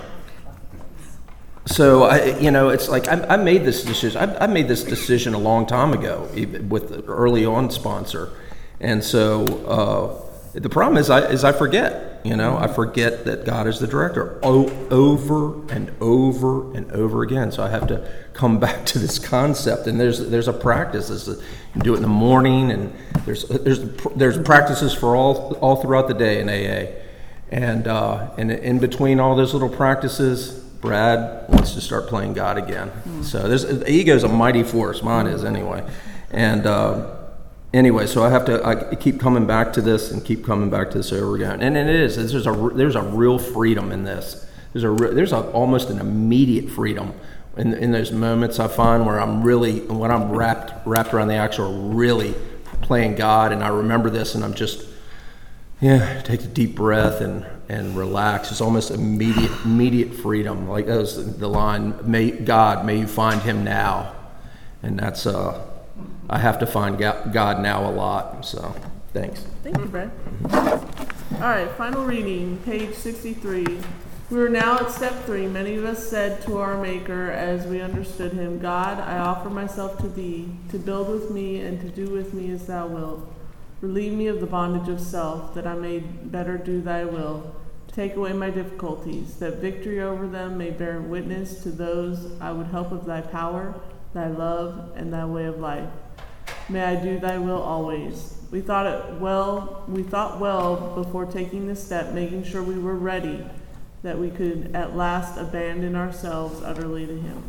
so I, you know, it's like I, I made this decision. I, I made this decision a long time ago with the early on sponsor, and so. Uh, The problem is I is I forget, you know, I forget that God is the director o- over and over and over again. So I have to come back to this concept, and there's there's a practice. There's a, you can do it in the morning, and there's there's there's practices for all all throughout the day in A A, and uh, and in between all those little practices, Brad wants to start playing God again. Mm. So there's ego's a mighty force. Mine is anyway, and. Uh, Anyway, so I have to I keep coming back to this and keep coming back to this over again, and it is there's a there's a real freedom in this. There's a there's a, almost an immediate freedom in in those moments I find where I'm really when I'm wrapped wrapped around the actual really playing God, and I remember this, and I'm just yeah take a deep breath and and relax. It's almost immediate immediate freedom. Like that was the line, "May God, may you find Him now," and that's uh. I have to find God now a lot, so thanks. Thank you, Brad. All right, final reading, page sixty-three. We are now at step three. Many of us said to our Maker as we understood Him, God, I offer myself to Thee, to build with me and to do with me as Thou wilt. Relieve me of the bondage of self, that I may better do Thy will. Take away my difficulties, that victory over them may bear witness to those I would help of Thy power, Thy love, and Thy way of life. May I do Thy will always. We thought it well. We thought well before taking this step, making sure we were ready, that we could at last abandon ourselves utterly to Him.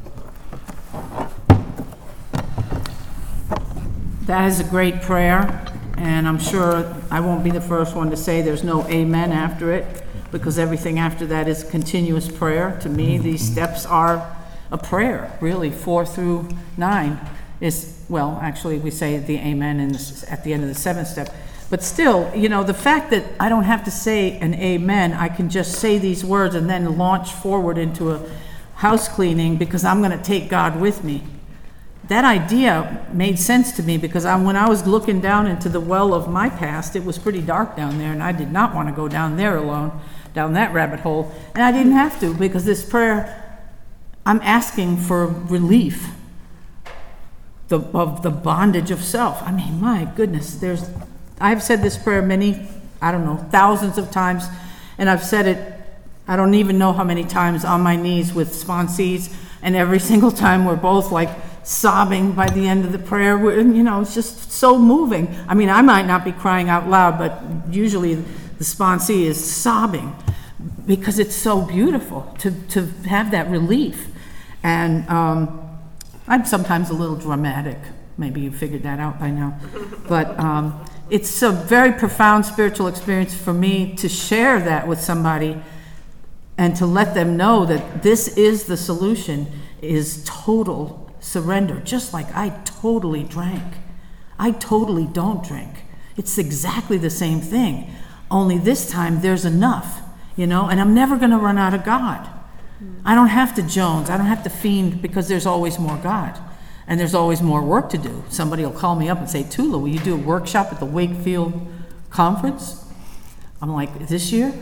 That is a great prayer, and I'm sure I won't be the first one to say there's no amen after it, because everything after that is continuous prayer. To me, these steps are a prayer, really, four through nine. Is well, actually, we say the amen in the, at the end of the seventh step. But still, you know, the fact that I don't have to say an amen, I can just say these words and then launch forward into a house cleaning because I'm going to take God with me. That idea made sense to me because I, when I was looking down into the well of my past, it was pretty dark down there, and I did not want to go down there alone, down that rabbit hole. And I didn't have to, because this prayer, I'm asking for relief. The, of the bondage of self. I mean, my goodness, there's, I've said this prayer many, I don't know, thousands of times, and I've said it, I don't even know how many times on my knees with sponsees, and every single time we're both like sobbing by the end of the prayer. And, you know, it's just so moving. I mean, I might not be crying out loud, but usually the sponsee is sobbing because it's so beautiful to, to have that relief. And um, I'm sometimes a little dramatic. Maybe you figured that out by now. But um, it's a very profound spiritual experience for me to share that with somebody and to let them know that this is the solution, is total surrender. Just like I totally drank. I totally don't drink. It's exactly the same thing. Only this time there's enough, you know, and I'm never going to run out of God. I don't have to Jones. I don't have to fiend because there's always more God. And there's always more work to do. Somebody will call me up and say, Tula, will you do a workshop at the Wakefield conference? I'm like, this year?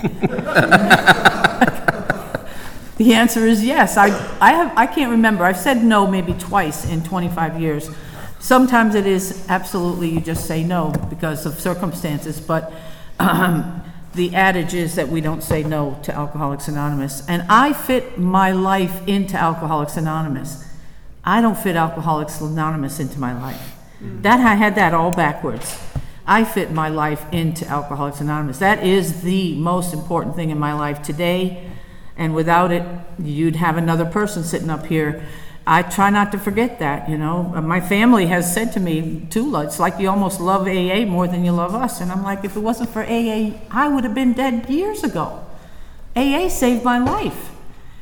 The answer is yes. I, I, have, I can't remember. I've said no maybe twice in twenty-five years. Sometimes it is absolutely you just say no because of circumstances, but um, the adage is that we don't say no to Alcoholics Anonymous. And I fit my life into Alcoholics Anonymous. I don't fit Alcoholics Anonymous into my life. Mm-hmm. That I had that all backwards. I fit my life into Alcoholics Anonymous. That is the most important thing in my life today, and without it, you'd have another person sitting up here. I try not to forget that, you know. My family has said to me, Tula, it's like you almost love A A more than you love us. And I'm like, if it wasn't for A A, I would have been dead years ago. A A saved my life.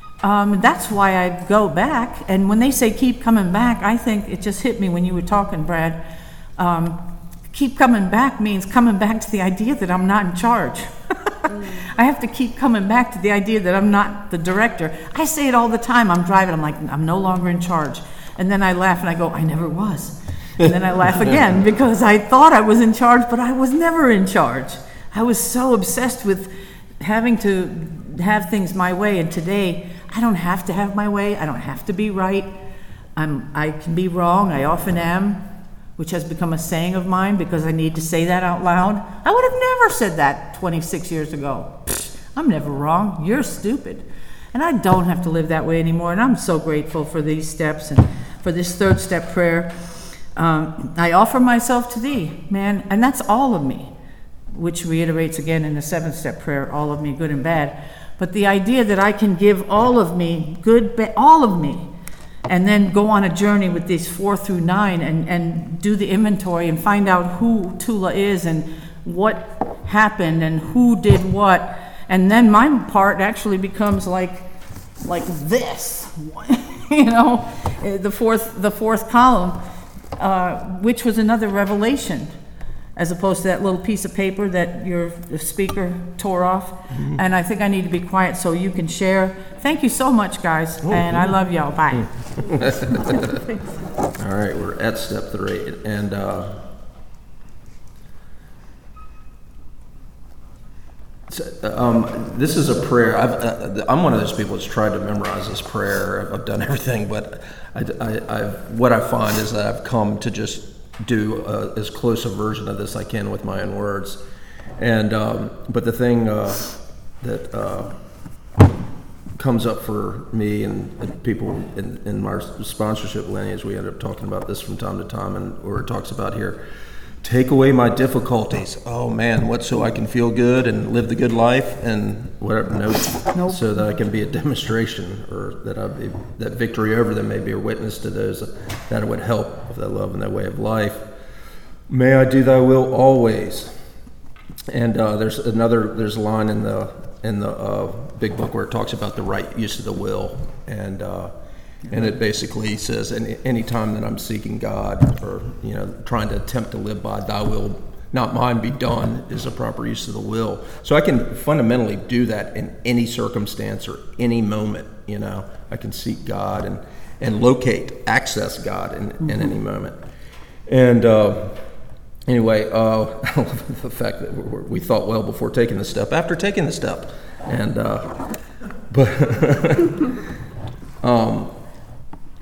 Um, that's why I go back. And when they say keep coming back, I think it just hit me when you were talking, Brad. Um, keep coming back means coming back to the idea that I'm not in charge. mm. I have to keep coming back to the idea that I'm not the director. I say it all the time. I'm driving. I'm like, I'm no longer in charge. And then I laugh and I go, I never was. And then I laugh again because I thought I was in charge, but I was never in charge. I was so obsessed with having to have things my way. And today, I don't have to have my way. I don't have to be right. I'm, I can be wrong. I often am, which has become a saying of mine because I need to say that out loud. I would have never said that twenty-six years ago. Pfft, I'm never wrong. You're stupid. And I don't have to live that way anymore. And I'm so grateful for these steps and for this third step prayer. Um, I offer myself to thee, man. And that's all of me, which reiterates again in the seventh step prayer, all of me, good and bad. But the idea that I can give all of me, good, bad, all of me, and then go on a journey with these four through nine and, and do the inventory and find out who Tula is and what happened and who did what. And then my part actually becomes like like this, you know, the fourth the fourth column, uh, which was another revelation, as opposed to that little piece of paper that your the speaker tore off. Mm-hmm. And I think I need to be quiet so you can share. Thank you so much, guys, oh, and yeah. I love y'all. Bye. All right, we're at step three, and uh, so, um, this is a prayer. I've, uh, I'm one of those people that's tried to memorize this prayer. I've done everything, but I, I, I've, what I find is that I've come to just do uh, as close a version of this I can with my own words. And um, but the thing uh, that uh, comes up for me and, and people in, in my sponsorship lineage, we end up talking about this from time to time, and where it talks about here, take away my difficulties. Oh man, what, so I can feel good and live the good life and whatever. Nope. Nope. So that I can be a demonstration, or that I be, that victory over them may be a witness to those that it would help of that love and that way of life. May I do thy will always. And uh, there's another, there's a line in the in the uh, big book where it talks about the right use of the will, and uh, and it basically says any any time that I'm seeking God, or you know trying to attempt to live by thy will, not mine, be done, is a proper use of the will. So I can fundamentally do that in any circumstance or any moment. You know, I can seek God and and locate, access God in, mm-hmm. in any moment. And uh, anyway, uh, I love the fact that we're, we thought well before taking the step, after taking the step. And uh, but um,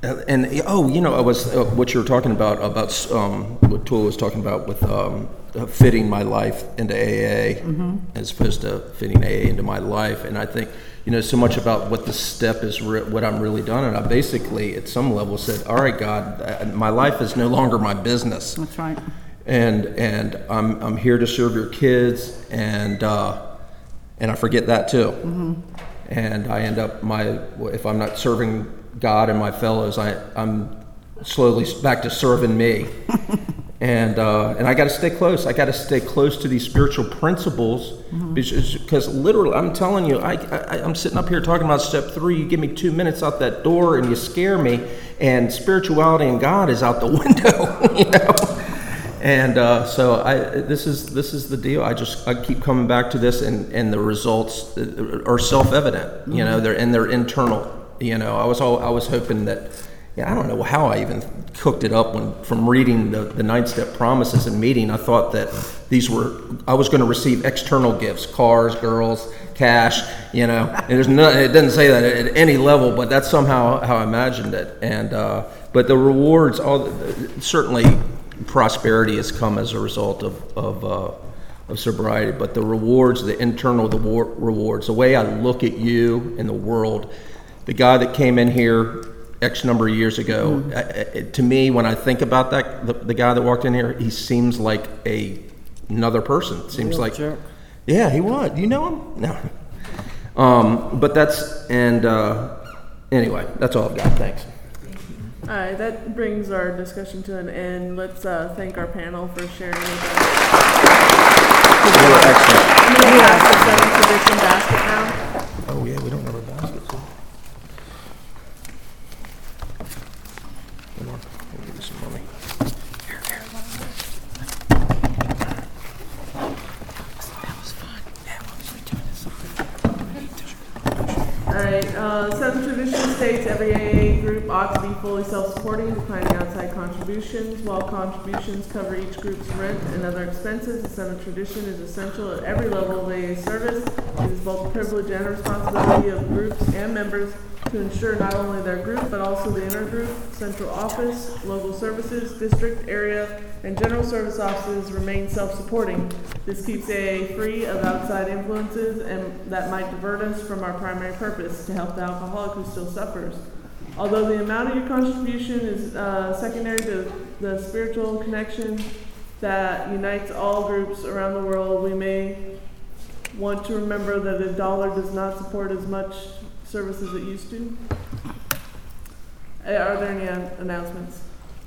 Uh, And, oh, you know, I was, uh, what you were talking about, about, um, what Tool was talking about with, um, uh, fitting my life into A A as opposed to fitting A A into my life. And I think, you know, so much about what the step is, re- what I'm really done. And I basically, at some level, said, all right, God, uh, my life is no longer my business. That's right. And, and I'm, I'm here to serve your kids, and, uh, and I forget that too. And I end up, my, if I'm not serving God and my fellows, I, I'm slowly back to serving me. and uh, and I got to stay close. I got to stay close to these spiritual principles, because, because literally, I'm telling you, I, I, I'm sitting up here talking about step three. You give me two minutes out that door, and you scare me, and spirituality and God is out the window, you know. And uh, so I, this is this is the deal. I just I keep coming back to this, and, and the results are self-evident. You know, they're and they're internal. You know, I was all, I was hoping that, yeah, I don't know how I even cooked it up when from reading the, the nine step promises and meeting. I thought that these were I was going to receive external gifts, cars, girls, cash. You know, and there's no, it doesn't say that at any level, but that's somehow how I imagined it. And uh, but the rewards, all certainly. Prosperity has come as a result of of, uh, of sobriety, but the rewards, the internal, the war- rewards, the way I look at you in the world, the guy that came in here X number of years ago, mm. I, I, to me, when I think about that, the, the guy that walked in here, he seems like a another person. Seems like, jerk. Yeah, he was. You know him? No. Um, but that's and uh, anyway, that's all I've got. Thanks. All right, that brings our discussion to an end. Let's uh, thank our panel for sharing with us. You were excellent. I'm going to pass the seven tradition basket now. Oh yeah, we don't have a basket. So. Come on, I'll give you some money. Here, here. That was fun. Yeah, we'll turn this on. All right, uh, seven tradition states every A A group ought to be fully self-supporting, declining outside contributions. While contributions cover each group's rent and other expenses, the seventh tradition is essential at every level of A A service. It is both a privilege and a responsibility of groups and members to ensure not only their group, but also the intergroup, central office, local services, district, area, and general service offices remain self-supporting. This keeps A A free of outside influences and that might divert us from our primary purpose, to help the alcoholic who still suffers. Although the amount of your contribution is uh, secondary to the spiritual connection that unites all groups around the world, we may want to remember that a dollar does not support as much service as it used to. Uh, Are there any an- announcements?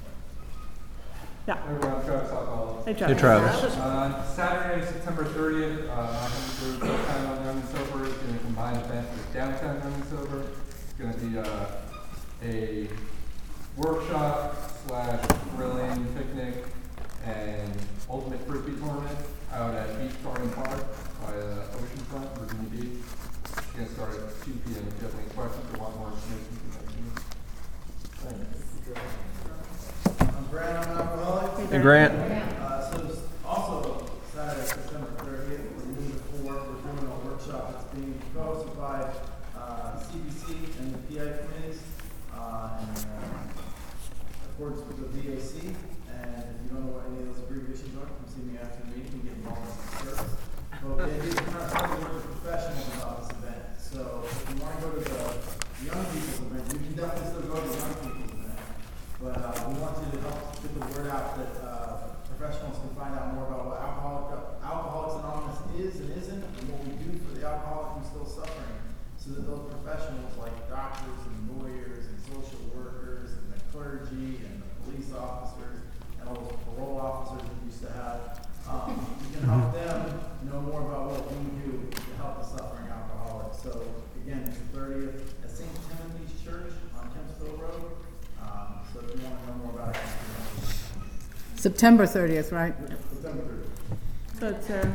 Yeah. Everyone, Travis Alcohol. Hey, Travis. Hey, Travis. Uh, Saturday, September thirtieth, uh, my home group, Downtown Young and Sober, is doing a combined event with Downtown Young and Sober. It's going to be uh, a workshop slash grilling, picnic, and ultimate frisbee tournament out at Beach Garden Park by the oceanfront, Virginia Beach. It's going to start at two p.m. If you have any questions or want more information, you can let me know. Thank you. I'm Grant, I'm an alcoholic. Hey, Grant. Uh, so it's also Saturday, September thirtieth, from noon to four, we're doing a workshop that's being proposed by uh, C B C and the P I committees, uh, and uh, of course with the V A C. And if you don't know what any of those abbreviations are, come see me after the meeting and get involved in some service. But the idea is to kind of talk to the professionals about this event. So if you want to go to the young people's event, you can definitely still go to the young people's event. But uh, we want you to help get the word out that uh, professionals can find out more about what Alcoholic, Alcoholics Anonymous is and isn't, and what we do for the alcoholic who's still suffering, so that those professionals like doctors and lawyers and social workers and the clergy and the police officers and all those parole officers we used to have, um, you can help them know more about what we do to help the suffering alcoholic. So again, it's the thirtieth at Saint Timothy's Church on Kempsville Road. Um, so if you want to know more about it, September thirtieth, right? September thirtieth. Good, Sarah.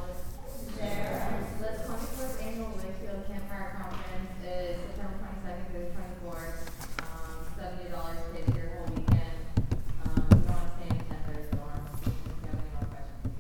There, the twenty-fourth annual Wakefield Campfire Conference is September twenty-second through the twenty-fourth. Um, seventy dollars paid for your whole weekend. Um, you don't want to stay in tent, there's dorms. If you have any more questions,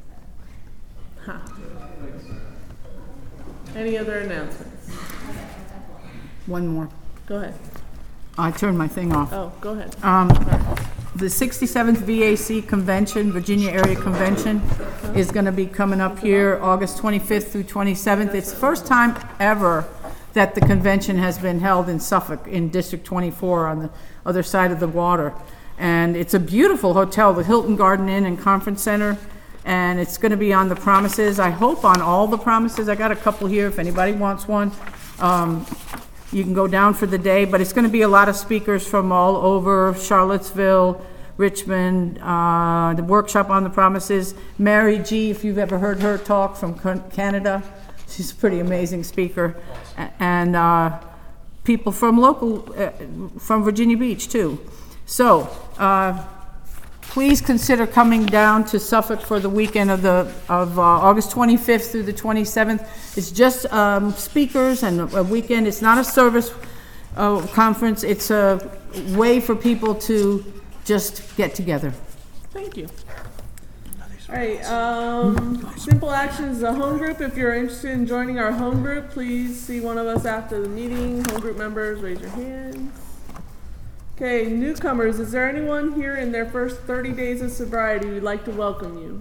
you can see that. Any other announcements? One more. Go ahead. I turned my thing off. Oh, go ahead. Um, The sixty-seventh V A C Convention, Virginia Area Convention, is going to be coming up here August twenty-fifth through twenty-seventh. It's the first time ever that the convention has been held in Suffolk, in District twenty-four, on the other side of the water. And it's a beautiful hotel, the Hilton Garden Inn and Conference Center, and it's going to be on the promises. I hope on all the promises. I got a couple here if anybody wants one. Um, You can go down for the day, but it's going to be a lot of speakers from all over Charlottesville, Richmond, uh, the workshop on the promises. Mary G., if you've ever heard her talk, from Can- Canada, she's a pretty amazing speaker. A- And uh, people from local, uh, from Virginia Beach, too. So, uh, please consider coming down to Suffolk for the weekend of the, of uh, August twenty-fifth through the twenty-seventh. It's just um, speakers and a weekend. It's not a service uh, conference. It's a way for people to just get together. Thank you. All right, um, Simple Actions is a home group. If you're interested in joining our home group, please see one of us after the meeting. Home group members, raise your hands. Okay, newcomers, is there anyone here in their first thirty days of sobriety we'd like to welcome you?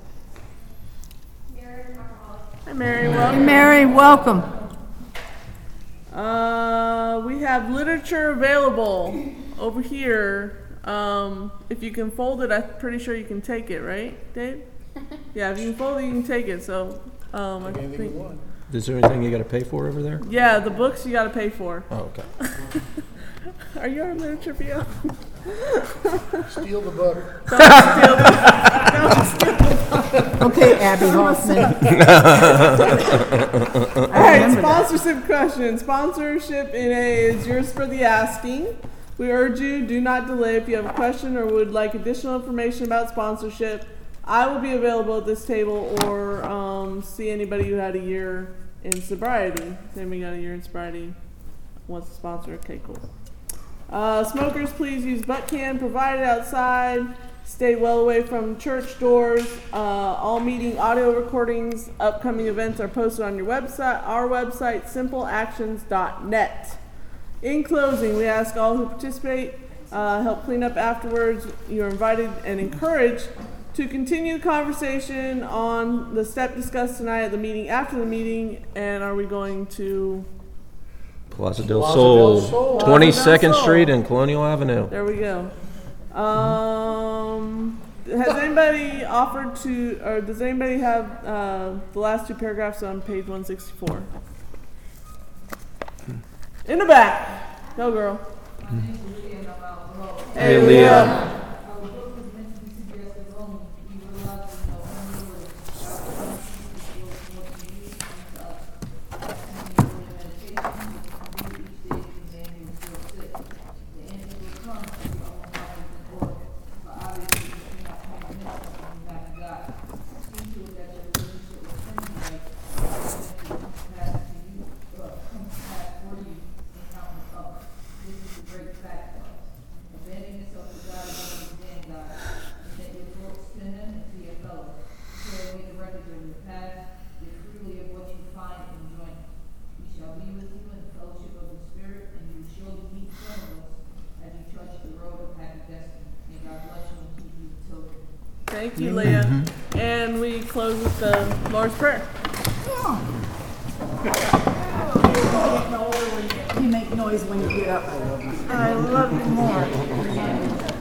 Hi, Mary, Hey, welcome. Mary, welcome. Uh, we have literature available over here. Um, if you can fold it, I'm pretty sure you can take it, right, Dave? Yeah, if you can fold it, you can take it. So, um, I think. Is there anything you gotta pay for over there? Yeah, the books you got to pay for. Oh, okay. Are you our literature P O? Steal the book. Okay, Abby Hoffman. All right, sponsorship question. Sponsorship in A is yours for the asking. We urge you, do not delay. If you have a question or would like additional information about sponsorship, I will be available at this table, or um, see anybody who had a year in sobriety. If anybody got a year in sobriety wants to sponsor, okay, cool. Uh, smokers, please use butt can provided outside. Stay well away from church doors. Uh, all meeting audio recordings, upcoming events are posted on your website, our website, simple actions dot net. In closing, we ask all who participate, uh, help clean up afterwards. You're invited and encouraged to continue the conversation on the step discussed tonight at the meeting after the meeting. And are we going to... Plaza del Plaza del Sol. Sol, twenty-second Plaza del Sol. Street and Colonial Avenue. There we go. Um, has anybody offered to, or does anybody have uh, the last two paragraphs on page one sixty-four? In the back. Go, girl. Hey, Leah. Thank you, Leah. And we close with the Lord's Prayer. You make noise when you get up. I love you more.